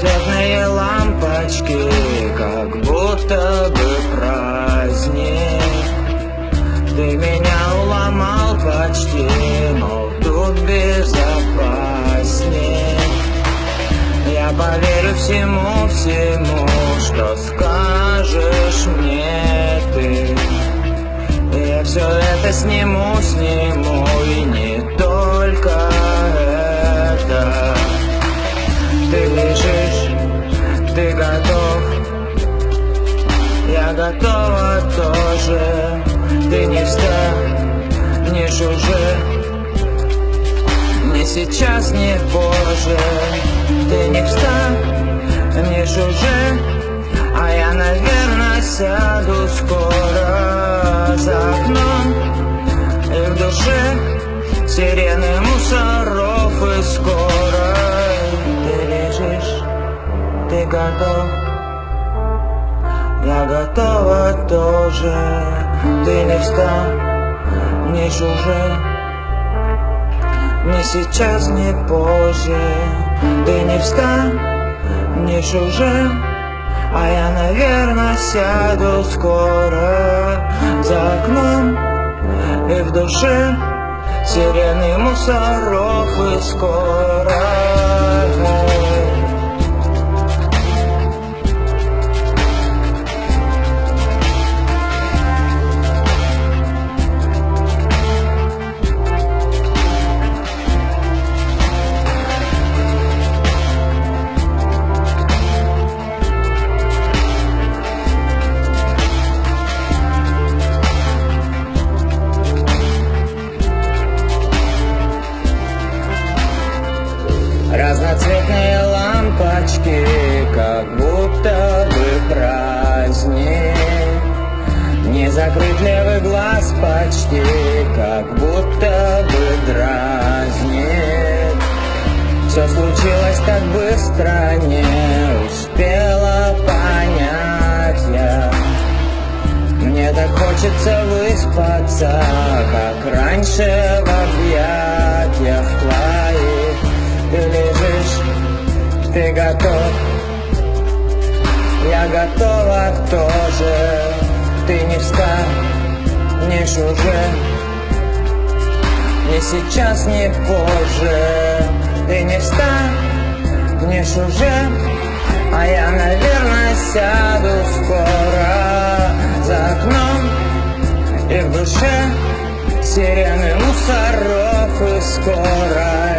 Разноцветные лампочки, как будто бы праздник. Ты меня уломал почти, но тут безопаснее. Я поверю всему, что скажешь мне ты. Я все это сниму, и не только это. Ты лежишь, ты готов, я готова тоже. Ты не встанешь уже, не сейчас, не позже. Ты не встанешь уже, а я, наверное, сяду скоро за окном. И в душе сирены мусоров и скоро. Ты лежишь, ты готов, я готова тоже. Ты не встанешь уже, не сейчас, не позже. Ты не встанешь уже, а я, наверное, сяду скоро за окном. И в душе сирены мусоров и скоро. Разноцветные лампочки, как будто бы праздник. Не закрыть левый глаз почти, как будто бы дразнит. Все случилось так быстро, не успела понять я. Мне так хочется выспаться, как раньше в объятиях твоих. Ты лежишь, ты готов, я готова тоже. Ты не встанешь уже, не сейчас, не позже. Ты не встанешь уже, а я, наверное, сяду скоро за окном. И в душе сирены мусоров и скорой.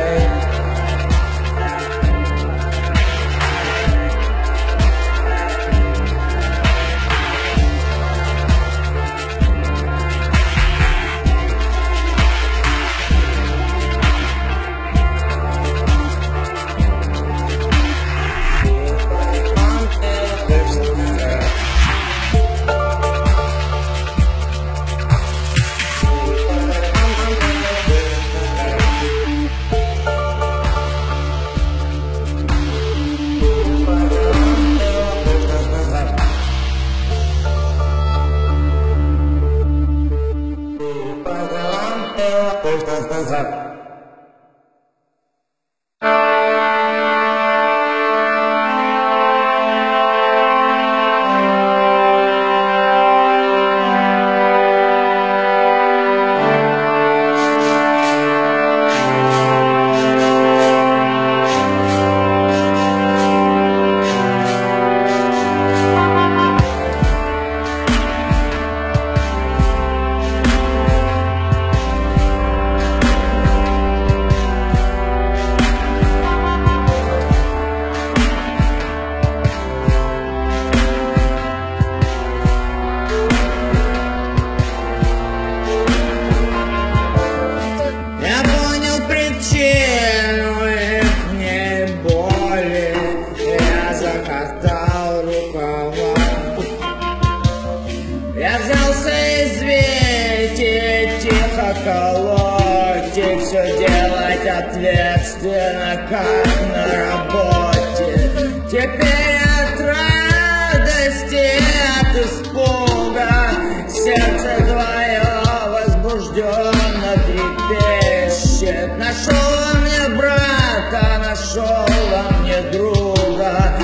Я взялся извинить и тихо колоть, и все делать ответственно, как на работе. Теперь от радости, от испуга сердце твое возбужденно трепещет. Нашел во мне брата, нашел во мне друга,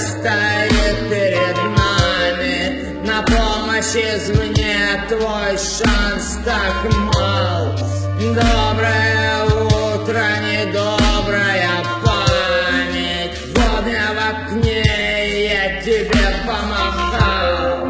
стоит перед нами. На помощь извне твой шанс так мал. Доброе утро, недобрая память. Вот я в окне, я тебе помахал.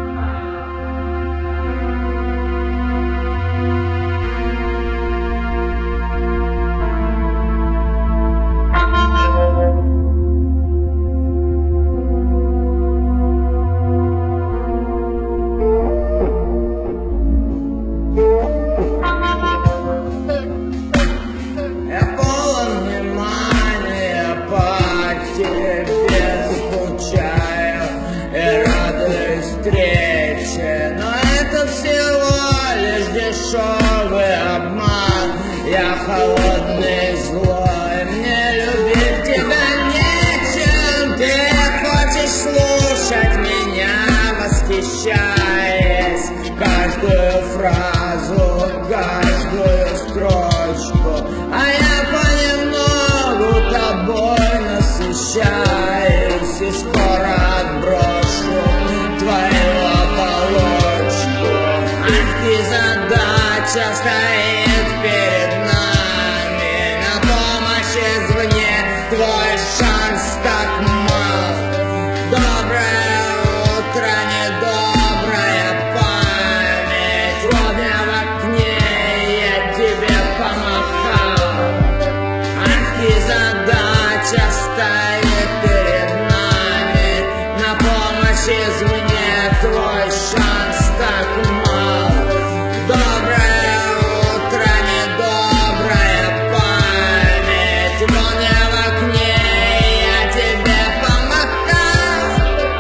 Но это всего лишь дешевый обман. Я холодный, злой, мне любить тебя нечем. Ты хочешь слушать меня, восхищаясь каждую фразу, каждую строчку. А я понемногу тобой насыщаюсь и скоро отброшу твою оболочку. Ах, и задача стоит перед нами. На помощь извне твой шанс так мал. Доброе утро, недобрая память. Вот я в окне, я тебе помахал. Ах, и задача стоит перед нами. На помощь извне твой шанс так мал. Доброе утро, недобрая память. Вон я в окне, я тебе помахал.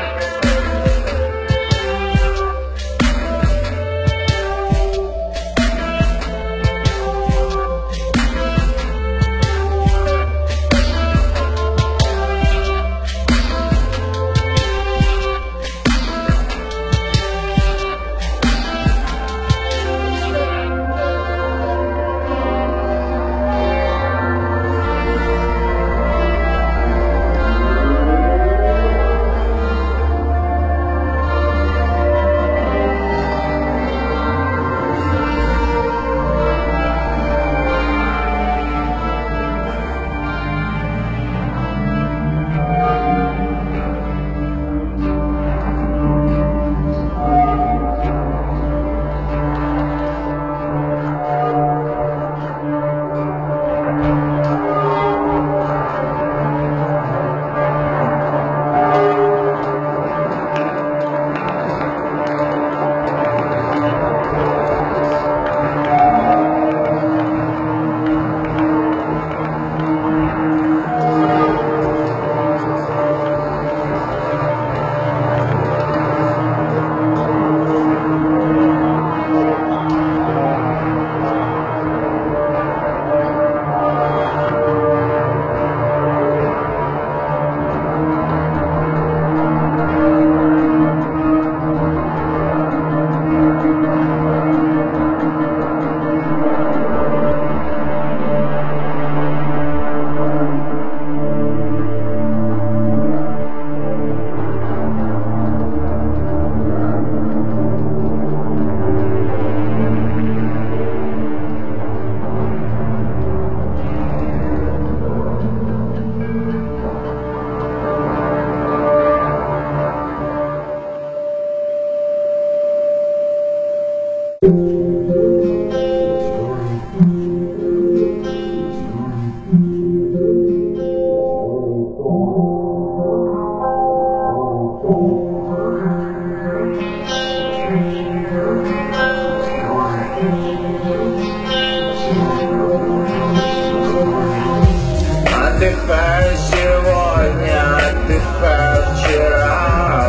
Отдыхаю сегодня, отдыхаю вчера,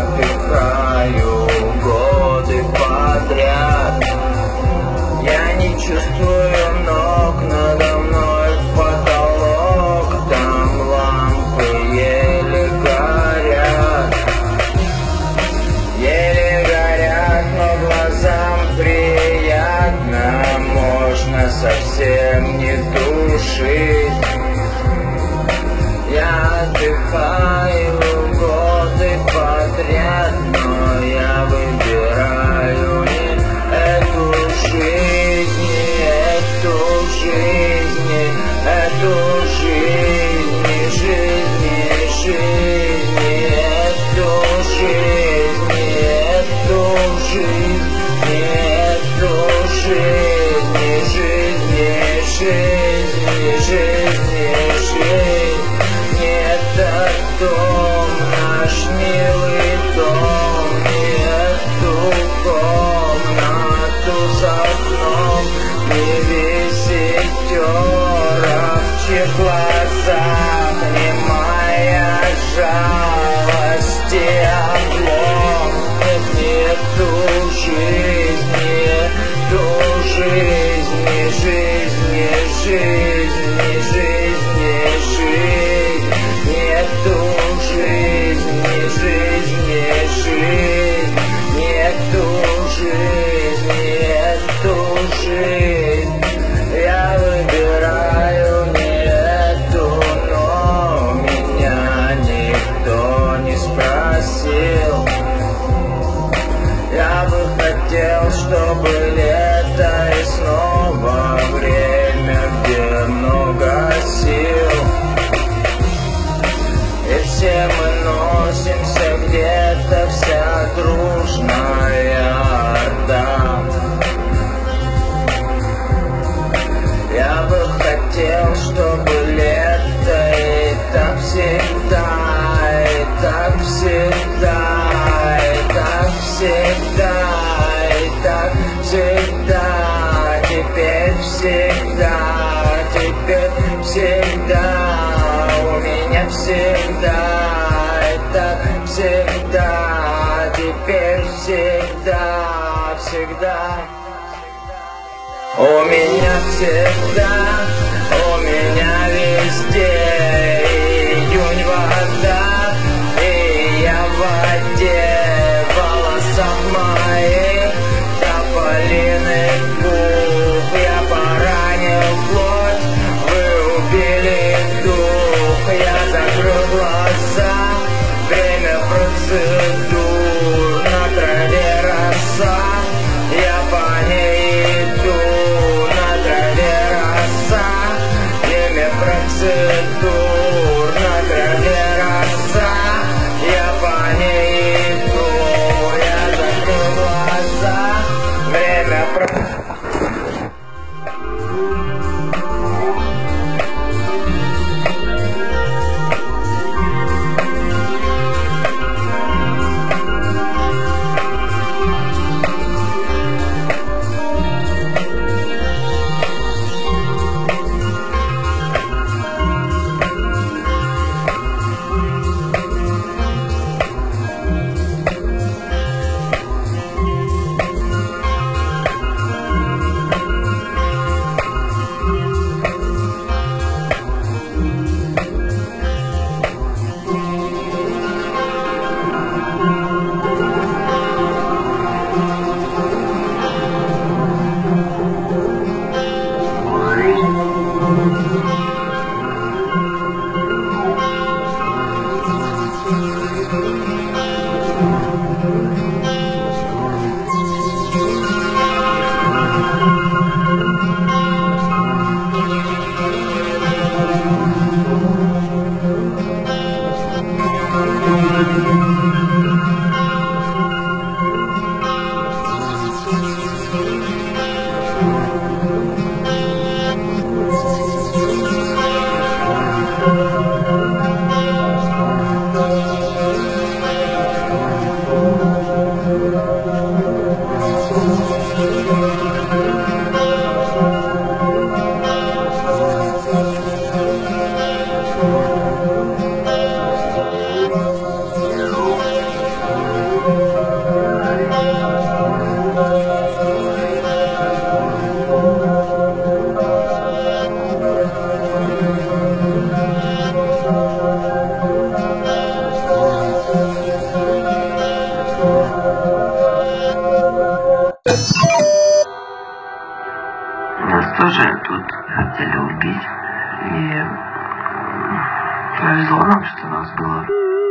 отдыхаю годы подряд. Я не чувствую ног, надо мной потолок, там лампы еле горят. Еле горят, но глазам приятно, можно совсем не душить. Я отдыхаю в городе. всегда, и так всегда, и так всегда, и так всегда, теперь всегда, теперь всегда, у меня всегда, и так всегда, теперь всегда, всегда. У меня всегда, у меня везде июнь вода, и я в воде, в волосах моих тополиный пух. Я поранил плоть, вы убили дух. Я закрыл глаза, время процедур. На траве роса, я по ней иду. Процедур на траве роса, я по ней иду, я закрыл глаза, время Нас тоже тут хотели убить, и повезло нам, что нас было.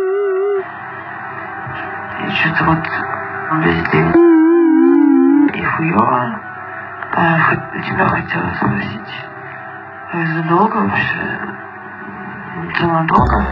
И что-то вот весь день и хуёво. Тебя хотела спросить, из-за долга вообще? Это надолго?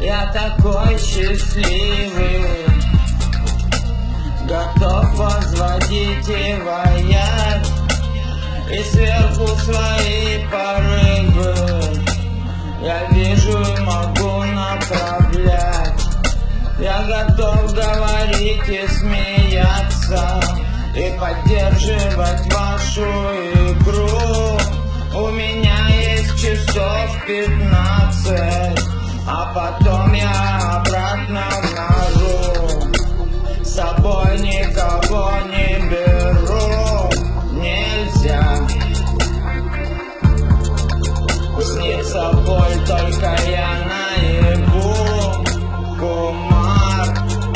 Я такой счастливый, готов возводить и воять, и сверху свои порывы я вижу и могу направлять. Я готов говорить и смеяться, и поддерживать вашу игру. У меня есть часов 15, а потом я обратно в нору. С собой никого не беру, нельзя. Снится боль, только я наяву. Кумар,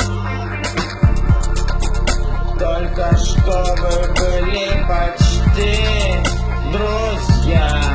только что вы были почти друзья.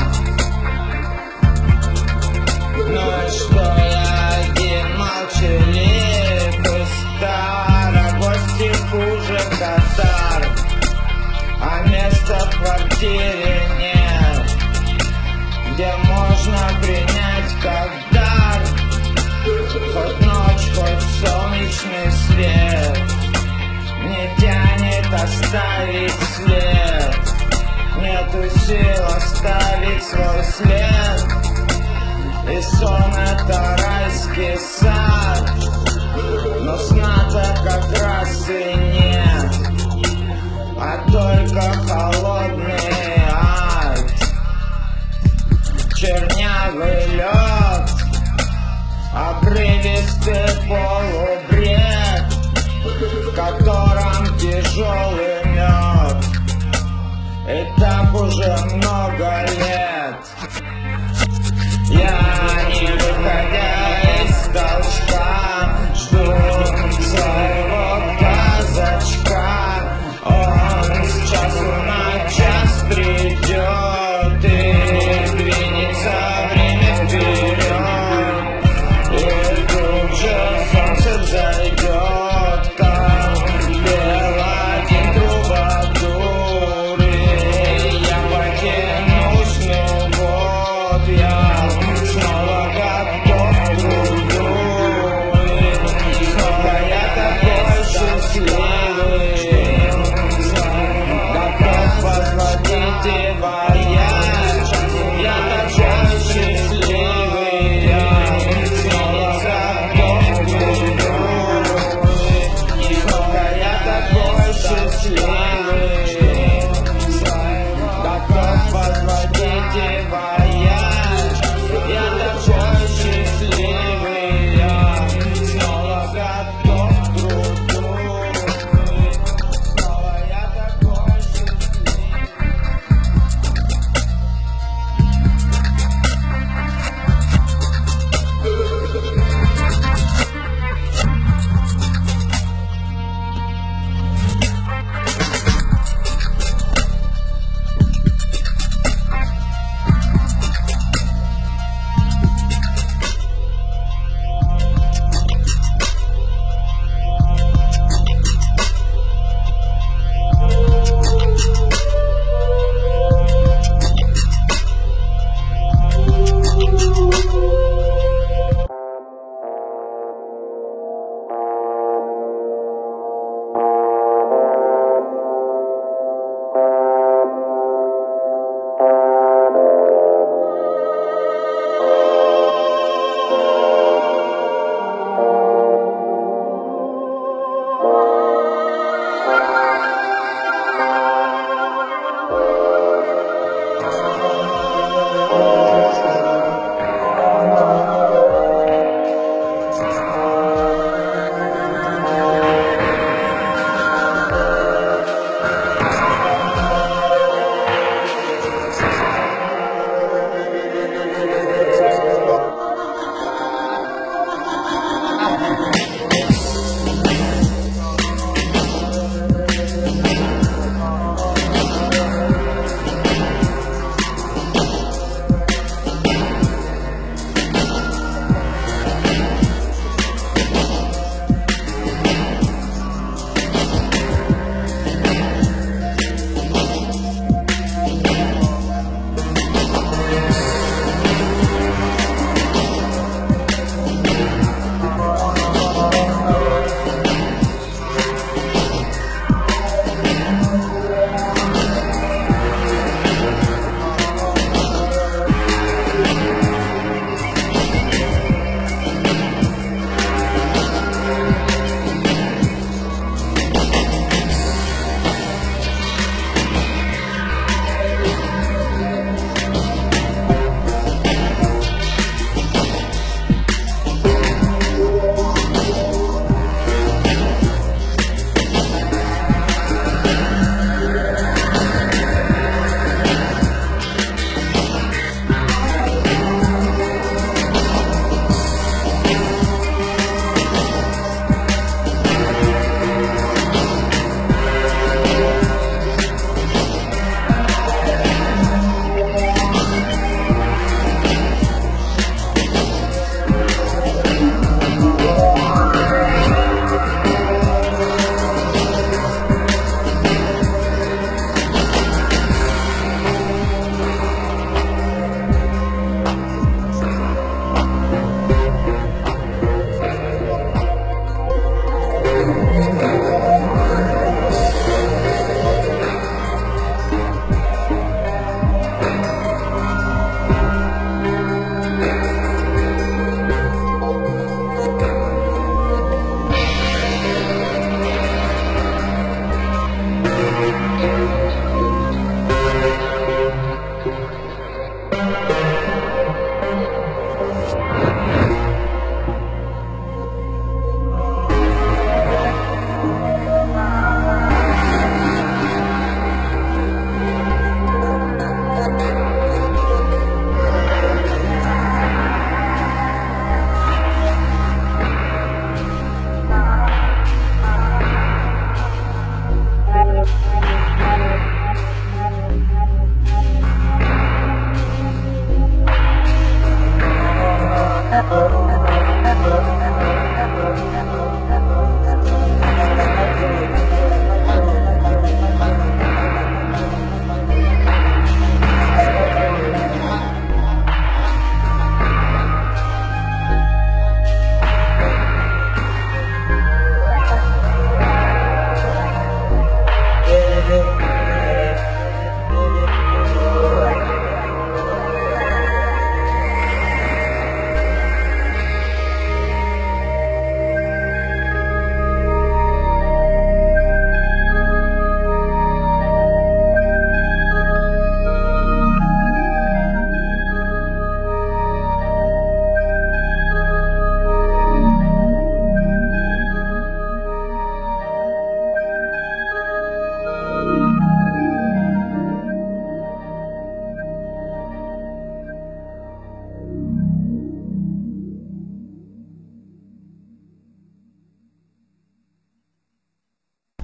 Ну и что я один молчалив и стар, а гости хуже катар, а места в квартире нет, где можно принять как дар. Хоть ночь, хоть солнечный свет не тянет оставить след. Нету сил оставить свой след, и сон это райский сад, но сна-то как раз и нет, а только холодный ад. Чернявый лед, обрывистый полубред, в котором тяжелый мед, и так уже много лет. Я, не выходя из толчка, жду своего казачка. Он с часу на час придет и двинется время вперед, и тут же солнце взойдет, как белый трубадур. И я потянусь, ну вот я снова готов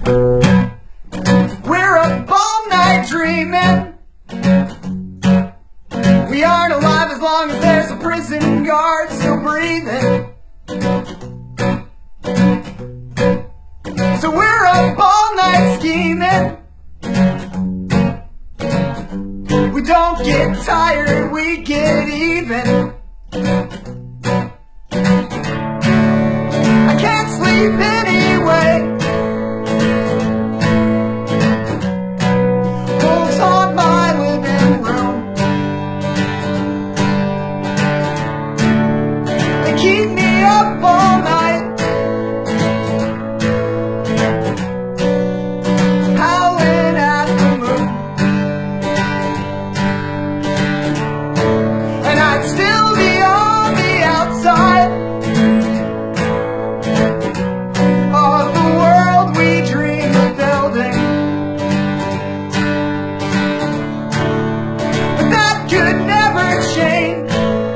We're up all night dreaming. We aren't alive as long as there's a prison guard still breathing. So we're up all night scheming. We don't get tired, we get even. I can't sleep anyway. Wolves haunt my living room. They keep me up all night, howling at the moon. And I'd still be on the outside of the world we dream of building. But that could never change.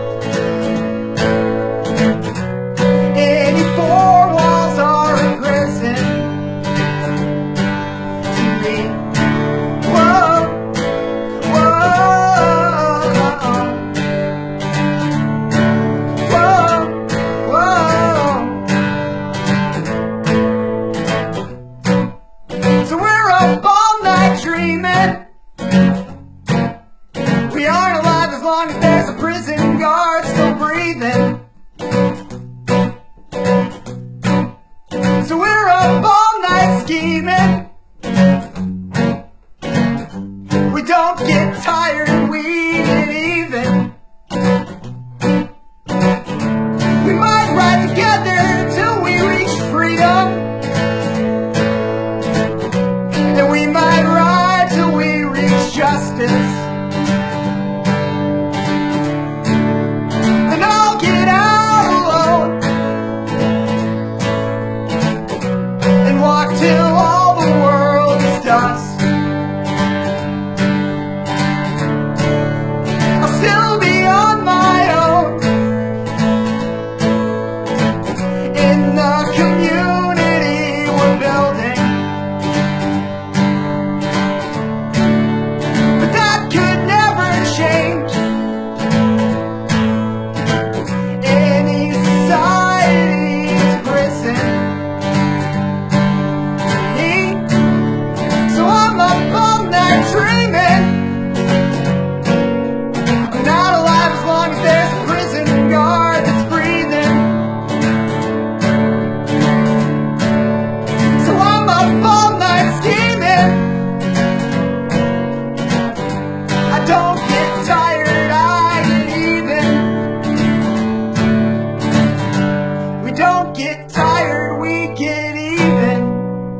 Any four walls are a prison to me. Whoa, whoa, whoa. So we're up all night dreaming. We aren't alive as long as there's a prison guard still breathing. So we're up all night scheming. We don't get tired, we get even. We might ride together till we reach freedom. And we might ride till we reach justice. And I'll get out alone and walk till all the world is dust. I'll still be on my own in the community we're building. But that could never change. Any society's prison. So I'm up all night dreaming. I'm not alive as long as there's a prison guard that's breathing. So I'm up all night scheming. I don't get tired, I get even. We don't get tired, we get even.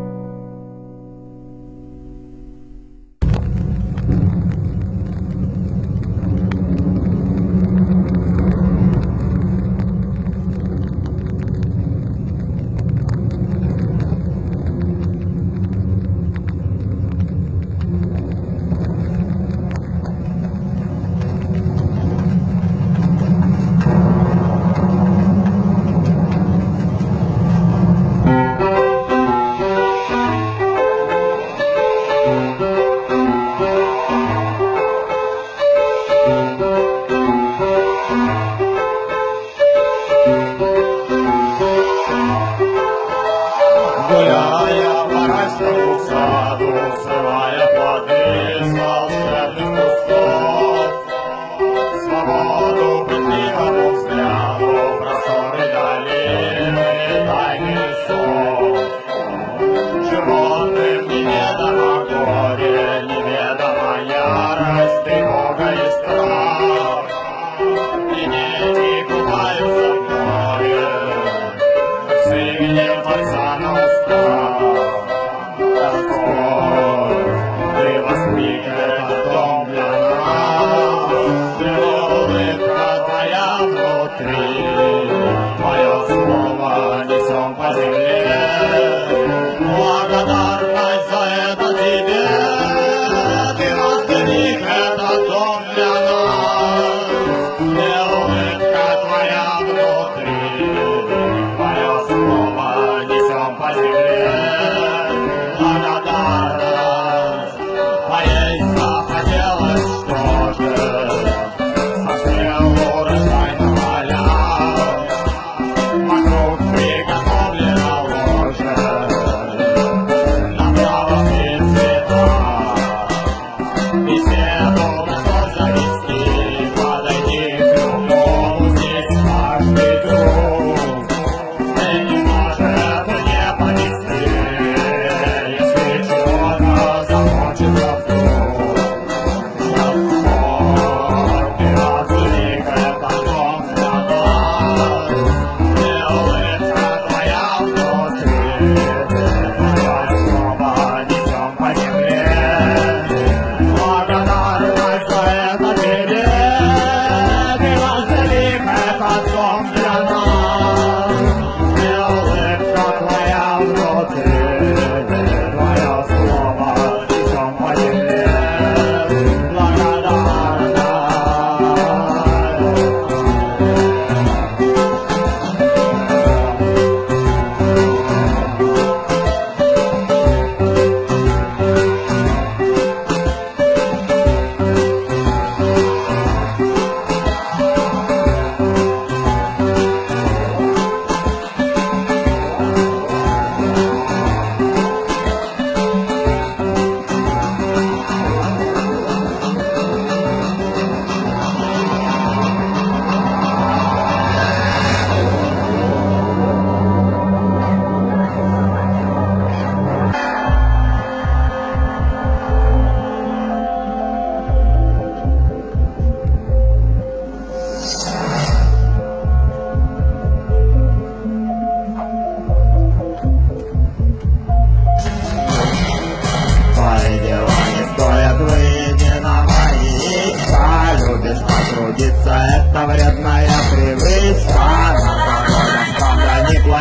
Гуляя по райскому саду, срывая плоды с волшебных кустов, свободу пытливому взгляду, просторы долины, тайны лесов. Животным неведомо горе, неведома ярость, тревога и страх. И дети купаются в море, с именем Отца на устах. Господь, Ты воздвиг этот дом для нас, улыбка Твоя внутри, Твое слово несем по земле. Благодарность за это Тебе, Ты воздвиг этот дом для нас, улыбка Твоя внутри, Твое слово несем по земле.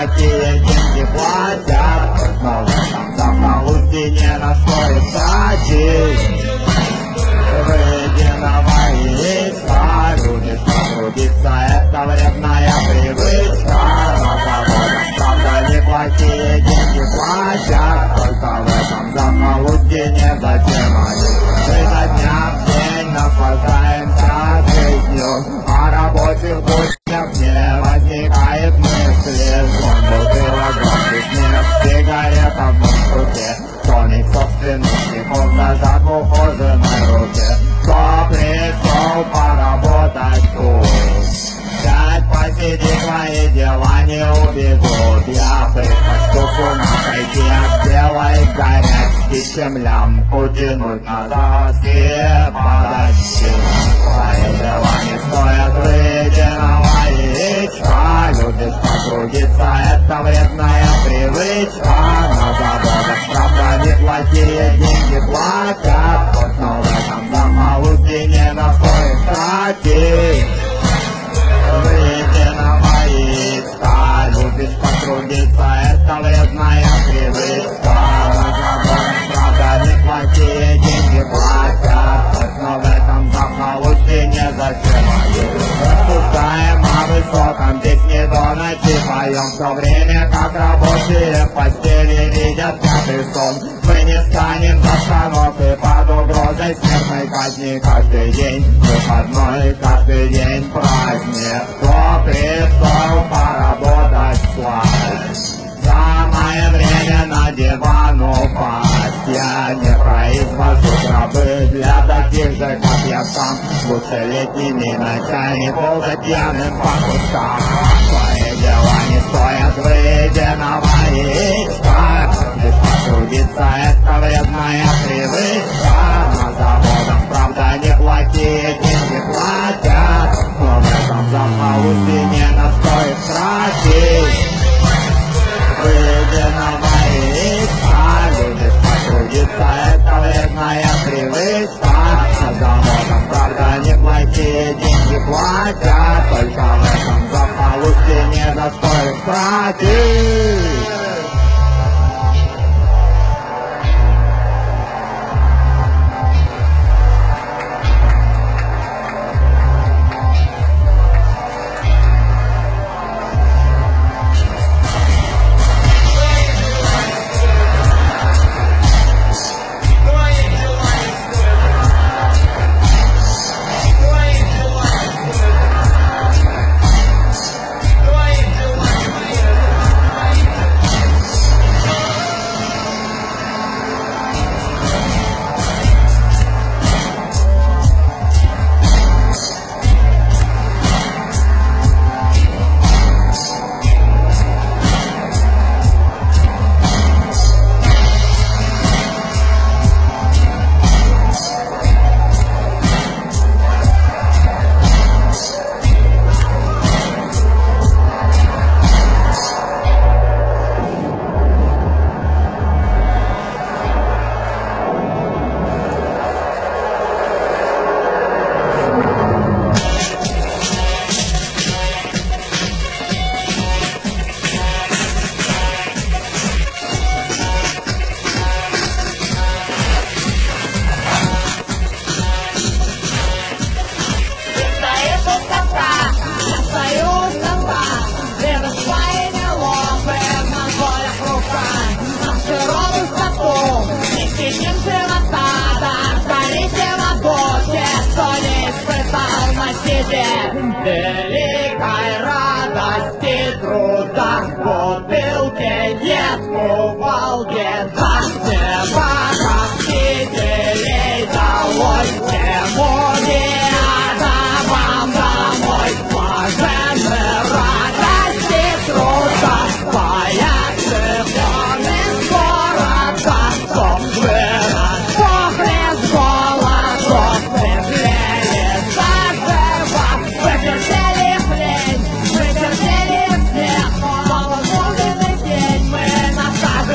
неплохие деньги платят, но в этом захолустье не на что и тратить. Выйди на воинство, любишь потрудиться, это вредная привычка. На заводах, правда, неплохие деньги платят, только в этом захолустье не зачем. Мы за дня в день наслаждаемся жизнью, а рабочих буднях не возникает мысли. Звон бутылок, громкий смех, сигарета в руке, тоник собственных стихов зажат в ухоженной руке. Кто пришел поработать тут? Сядь, посиди, твои дела не убегут. Я предпочту с ума сойти от белой горячки, чем лямку тянуть назад и подачки. Твои дела не стоят выеденного яичка. Любишь потрудиться, это вредная привычка. На заводах, правда, неплохие деньги платят, но в этом захолустье не на что их тратить. Выйди на воинство, любишь потрудиться, это вредная привычка. На заводах, правда, неплохие деньги платят, но в этом захолустье не зачем. Рассуждаем о высоком, здесь не до ночи поем, в то время как рабочие в постели видят пятый сон. Мы не станем за станок и под угрозой смертной казни. Каждый день выходной, каждый день праздник. Кто пришел поработать славь? Самое время на диван упасть. Я не произвожу гробы для таких же, как я сам. Лучше летними ночами ползать пьяным по кустам. Твои дела не стоят выеденного яичка. Лишь потрудиться, это вредная привычка. На заводах, правда, неплохие деньги платят, но в этом захолустье не на что их тратить. Выйди на воинство, любишь потрудиться, это вредная привычка. На заводах, правда, неплохие деньги платят, только в этом захолустье не на что их тратить. Великой радости труда в бутылке нет у Волги. Неба победителей долой, вам домой. Блаженны радости труда, поляцы вон города, кто вырос, похлеб голодов, прижили заживо, вытерпели плен, вытерпели всех, но в огненный день мы на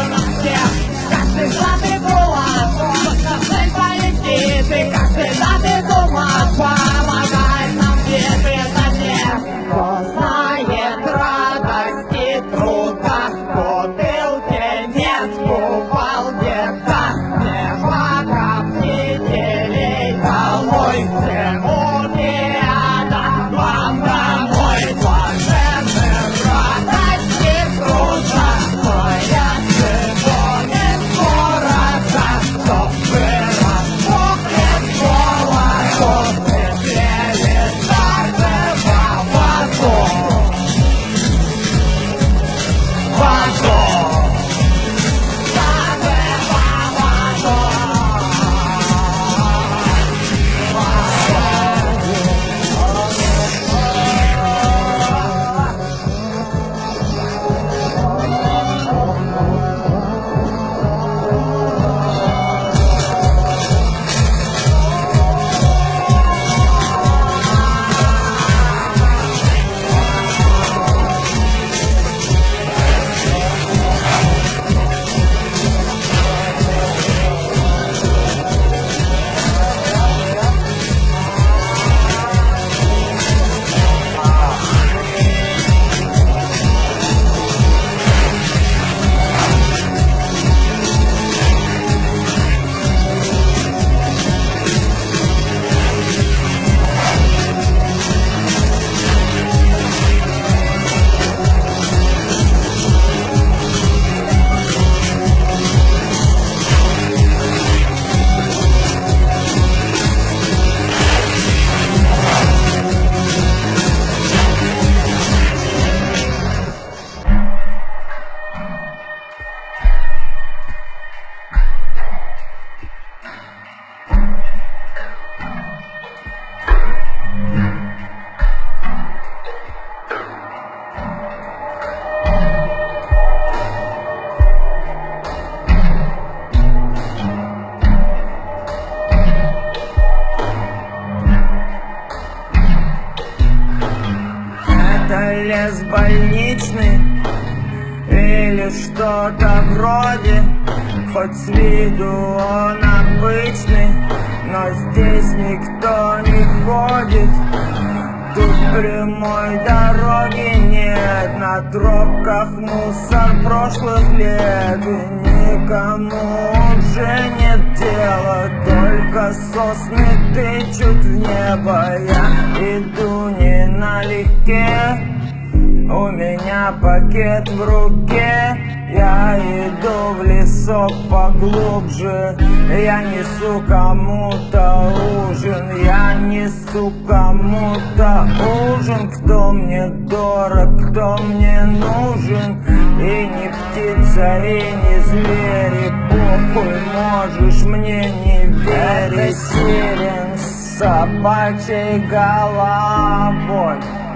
как бутылки, нет, бывал где-то, не победителей домой, все униада, вам домой, блаженным радости груза, моя сегодня скоро, кто вырастухнет золото, светлее стартового вагона. Лес больничный или что-то вроде, хоть с виду он обычный, но здесь никто не ходит. Тут прямой дороги нет, на тропках мусор прошлых лет, и никому уже нет дела, только сосны тычут в небо. Я иду не налегке, у меня пакет в руке, я иду в лесок поглубже, я несу кому-то ужин, я несу кому-то ужин, кто мне дорог, кто мне нужен, и не птица, и не зверь, и похуй, можешь мне не верить. Это сирен с собачьей головой,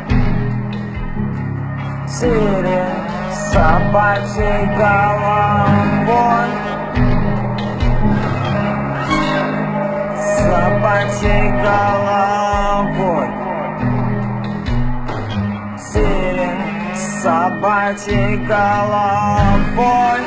сирен с собачьей головой, с собачьей головой, сирен с собачьей головой.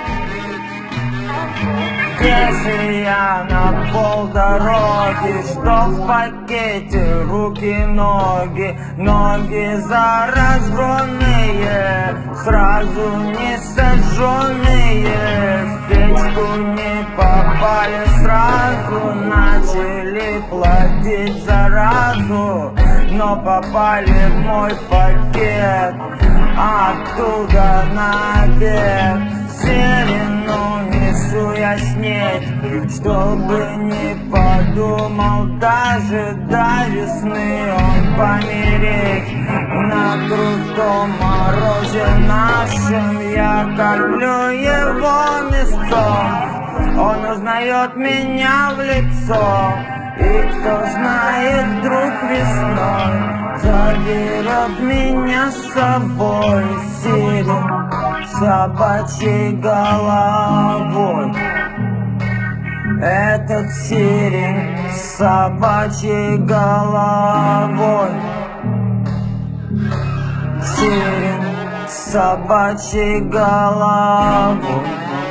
Если я на полдороги, что в пакете, руки, ноги, ноги зараженные, сразу не сожженные, в печку не попали сразу, начали платить заразу, но попали в мой пакет, оттуда на обед. Сирену несу я с ней, чтобы не подумал даже до весны он помереть. На крутом морозе нашем я кормлю его мясцом, он узнает меня в лицо, и кто знает, вдруг весной заберет меня с собой. Сирен с собачьей головой, этот сирен с собачьей головой, сирен с собачьей головой,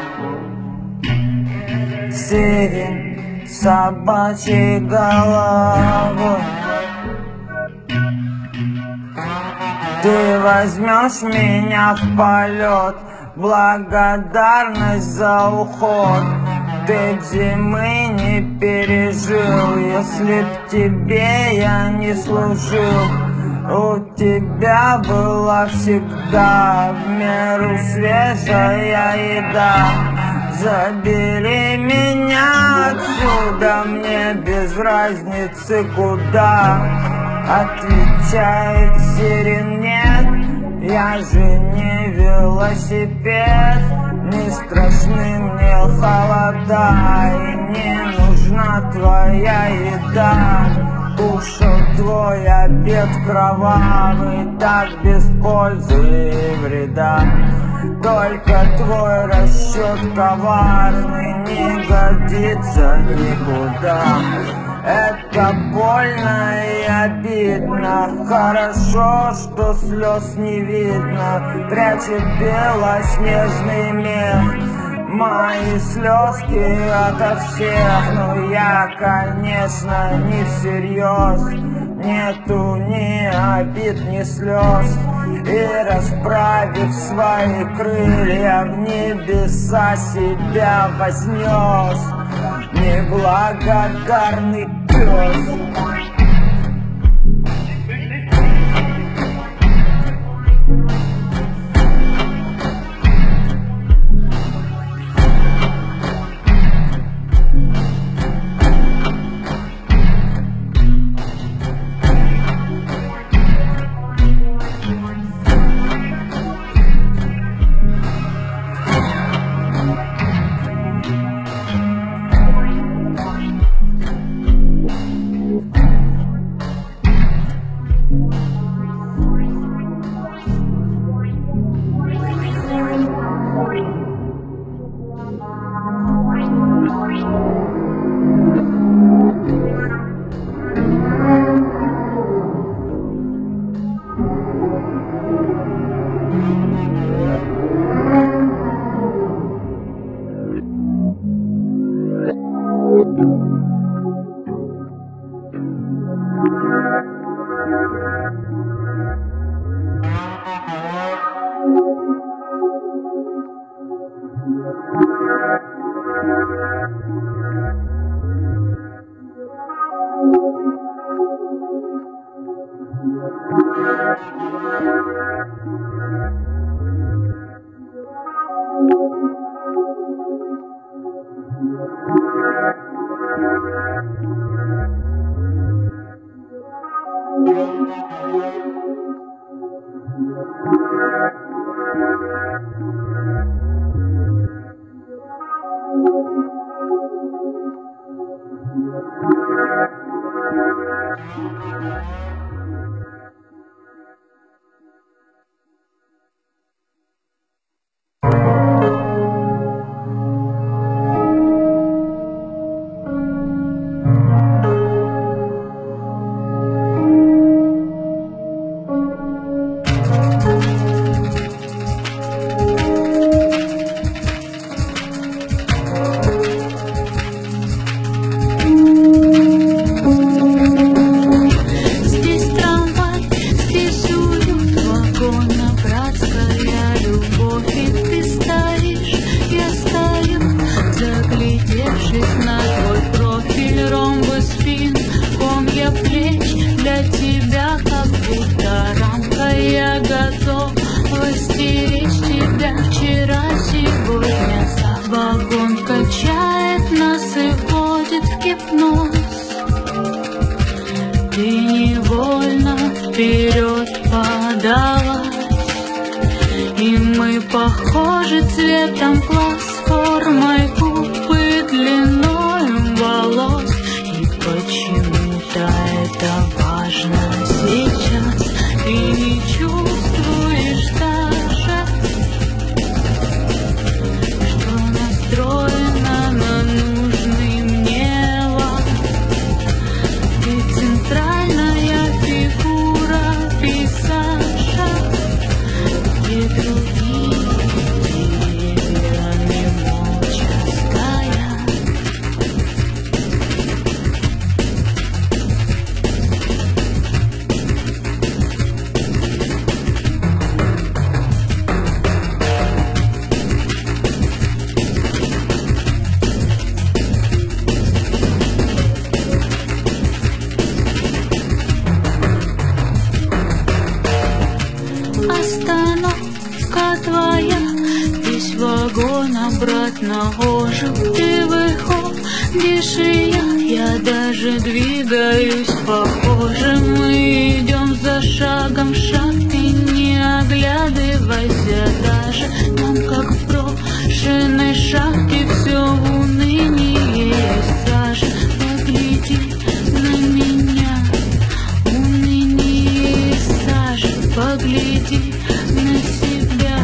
сирен с собачьей головой, Ты возьмешь меня в полет, благодарность за уход. Ты б зимы не пережил, если б тебе я не служил. У тебя была всегда в меру свежая еда. Забери меня отсюда, мне без разницы куда. Отвечает сирен нет, я же не велосипед. Не страшны мне холода, и не нужна твоя еда. Кушал твой обед кровавый, так без пользы и вреда. Только твой расчет коварный не годится никуда. Это больно и обидно, хорошо, что слез не видно. Прячет белоснежный мех мои слезки ото всех. Но я, конечно, не всерьез, нету ни обид, ни слез. И расправив свои крылья, в небеса себя вознес неблагодарный пес. обратно ты выходишь, и я даже двигаюсь похоже. Мы идем за шагом в шаг, ты не оглядывайся даже. Нам как в брошенной шахте все в унынии, Саша. Погляди на меня, уныние, Саша. Погляди на себя,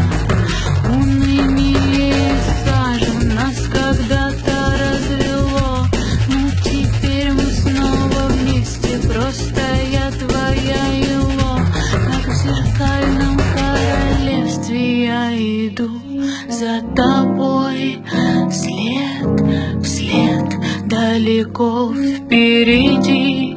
уныние, Саша. Нас когда-то развело, но теперь мы снова вместе. Просто я твоя Ило, как в зеркальном королевстве. Я иду за тобой след вслед, далеко впереди.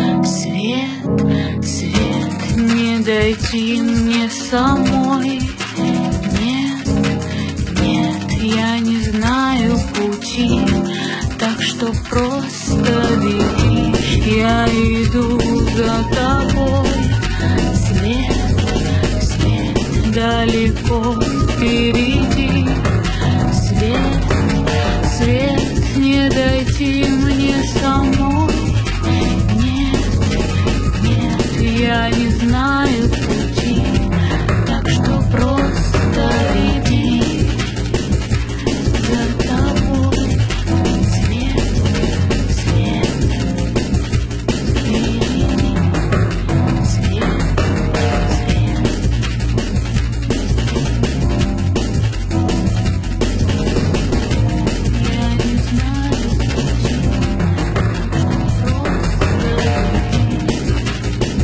Свет, свет, не дойти мне самой. Нет, нет, я не знаю пути, так что просто беги. Я иду за тобой след вслед, далеко впереди. Свет, свет, не дойти мне самой. Я не знаю пути, так что просто иди за тобой. Свет, свет, впереди. Свет, свет. Я не знаю пути, так что просто иди.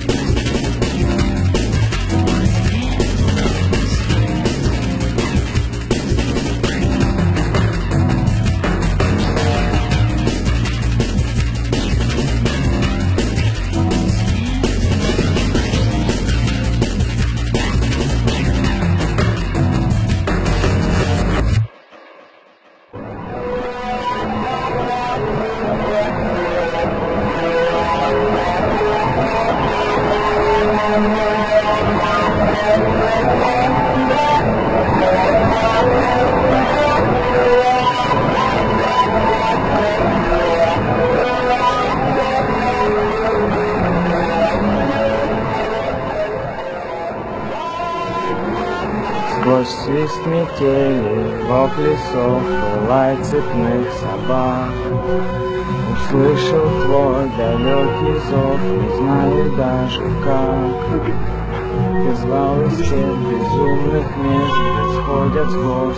Сквозь свист метели, вопли сов и лай цепных собак услышал твой далекий зов, не знаю даже как. Ты звал из тех безумных мест, где сходят с гор